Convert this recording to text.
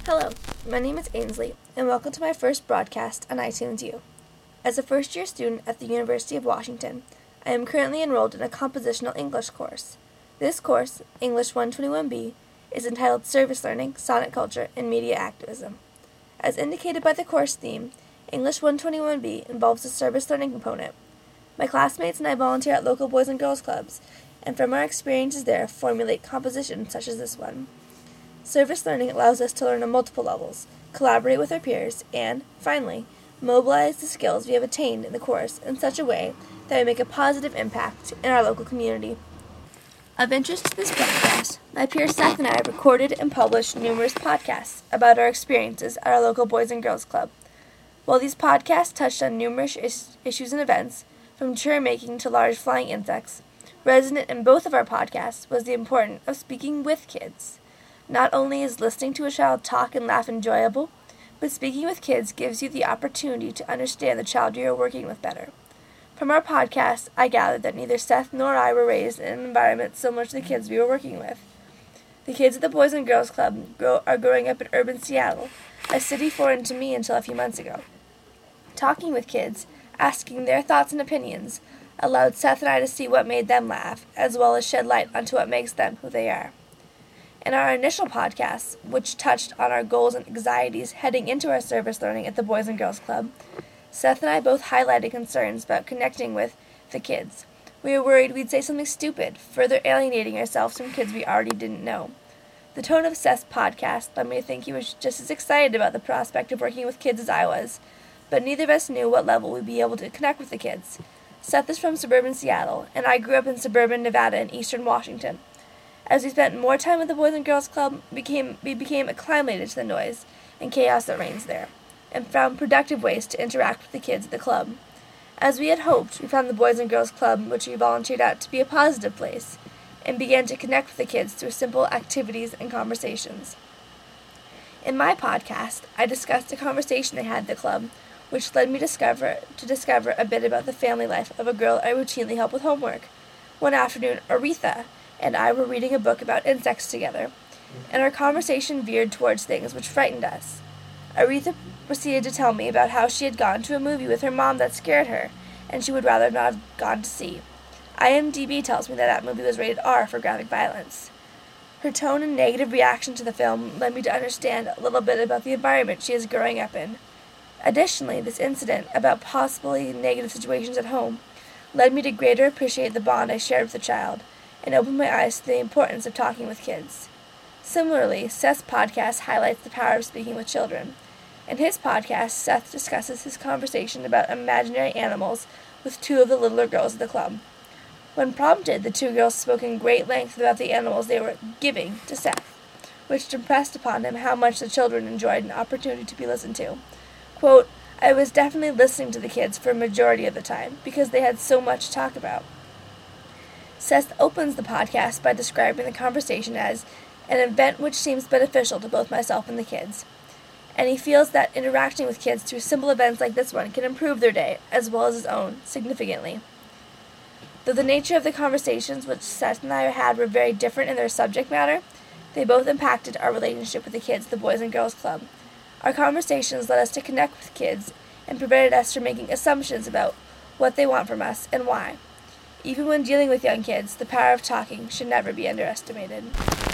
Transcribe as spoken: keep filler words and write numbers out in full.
Hello, my name is Ainsley, and welcome to my first broadcast on iTunes U. As a first-year student at the University of Washington, I am currently enrolled in a compositional English course. This course, English one twenty-one B, is entitled Service Learning, Sonnet Culture, and Media Activism. As indicated by the course theme, English one twenty-one B involves a service learning component. My classmates and I volunteer at local Boys and Girls Clubs, and from our experiences there, formulate compositions such as this one. Service learning allows us to learn on multiple levels, collaborate with our peers, and, finally, mobilize the skills we have attained in the course in such a way that we make a positive impact in our local community. Of interest to this podcast, my peer Seth and I have recorded and published numerous podcasts about our experiences at our local Boys and Girls Club. While these podcasts touched on numerous is- issues and events, from chair making to large flying insects, resonant in both of our podcasts was the importance of speaking with kids. Not only is listening to a child talk and laugh enjoyable, but speaking with kids gives you the opportunity to understand the child you are working with better. From our podcast, I gathered that neither Seth nor I were raised in an environment similar to the kids we were working with. The kids at the Boys and Girls Club grow, are growing up in urban Seattle, a city foreign to me until a few months ago. Talking with kids, asking their thoughts and opinions, allowed Seth and I to see what made them laugh, as well as shed light onto what makes them who they are. In our initial podcast, which touched on our goals and anxieties heading into our service learning at the Boys and Girls Club, Seth and I both highlighted concerns about connecting with the kids. We were worried we'd say something stupid, further alienating ourselves from kids we already didn't know. The tone of Seth's podcast led me to think he was just as excited about the prospect of working with kids as I was, but neither of us knew what level we'd be able to connect with the kids. Seth is from suburban Seattle, and I grew up in suburban Nevada and eastern Washington. As we spent more time with the Boys and Girls Club, became, we became acclimated to the noise and chaos that reigns there, and found productive ways to interact with the kids at the club. As we had hoped, we found the Boys and Girls Club, which we volunteered at, to be a positive place, and began to connect with the kids through simple activities and conversations. In my podcast, I discussed a conversation I had at the club, which led me discover, to discover a bit about the family life of a girl I routinely help with homework. One afternoon, Aretha and I were reading a book about insects together, and our conversation veered towards things which frightened us. Aretha proceeded to tell me about how she had gone to a movie with her mom that scared her, and she would rather not have gone to see. IMDb tells me that that movie was rated R for graphic violence. Her tone and negative reaction to the film led me to understand a little bit about the environment she is growing up in. Additionally, this incident about possibly negative situations at home led me to greater appreciate the bond I shared with the child, and opened my eyes to the importance of talking with kids. Similarly, Seth's podcast highlights the power of speaking with children. In his podcast, Seth discusses his conversation about imaginary animals with two of the littler girls at the club. When prompted, the two girls spoke in great length about the animals they were giving to Seth, which impressed upon him how much the children enjoyed an opportunity to be listened to. Quote, "I was definitely listening to the kids for a majority of the time, because they had so much to talk about." Seth opens the podcast by describing the conversation as an event which seems beneficial to both myself and the kids, and he feels that interacting with kids through simple events like this one can improve their day, as well as his own, significantly. Though the nature of the conversations which Seth and I had were very different in their subject matter, they both impacted our relationship with the kids at the Boys and Girls Club. Our conversations led us to connect with kids and prevented us from making assumptions about what they want from us and why. Even when dealing with young kids, the power of talking should never be underestimated.